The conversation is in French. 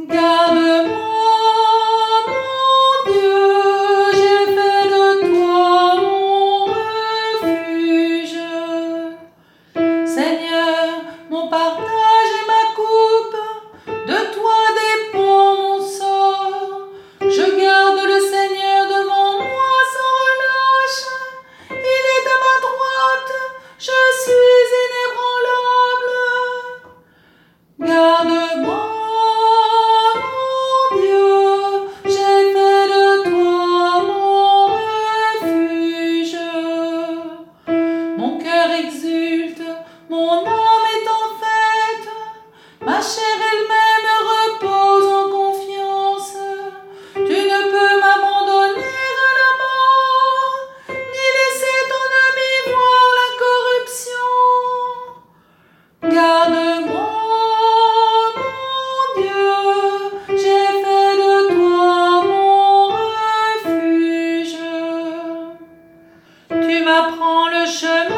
Garde-moi, mon Dieu, j'ai fait de toi mon refuge. Seigneur, mon partage et ma coupe, de toi dépend mon sort. Je garde le Seigneur devant moi sans relâche. Il est à ma droite, je suis inébranlable. Garde-moi, mon Dieu, j'ai fait de toi mon refuge. Mon cœur exulte, mon âme est en fête, ma chair elle-même repose en confiance. Tu ne peux m'abandonner à la mort, ni laisser ton ami voir la corruption. Garde-moi, mon Dieu, j'ai fait de toi mon refuge. Tu m'apprends le chemin